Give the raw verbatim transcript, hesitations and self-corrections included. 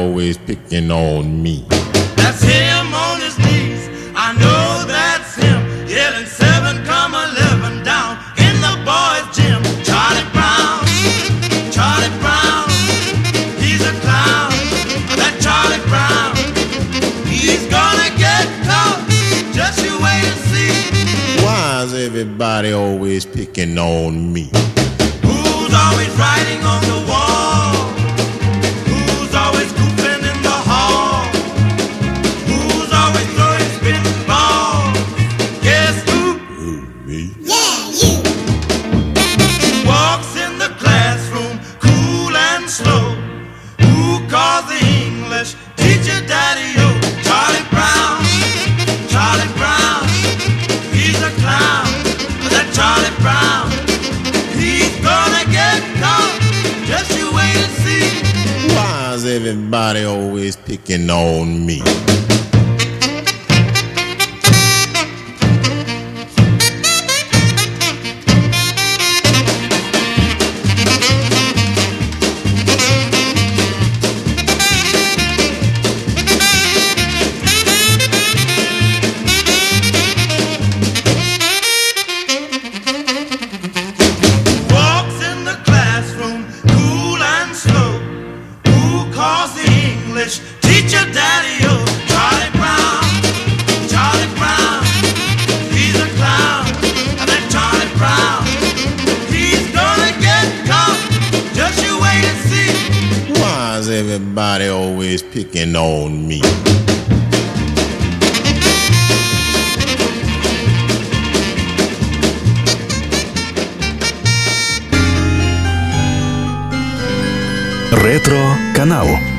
always picking on me. That's him on his knees. I know that's him. Yelling seven, come eleven down in the boys' gym. Charlie Brown, Charlie Brown, he's a clown. That Charlie Brown, he's gonna get caught. Just you wait and see. Why is everybody always picking on me? Who's always writing on the wall? Who's always goofing in the hall? Who's always throwing spinning balls? Guess who? Who, me? Yeah, you. Walks in the classroom, cool and slow. Who calls the English teacher Daddy-O? Charlie Brown, Charlie Brown, he's a clown. That Charlie Brown, he's gonna get caught. Just you wait and see. Why is everybody always picking on me? Walks in the classroom, cool and slow. Who calls the English teacher Daddy-O? Charlie Brown, Charlie Brown, he's a clown. And that Charlie Brown, he's gonna get caught. Just you wait and see. Why is everybody always picking on me? Ретро-канал.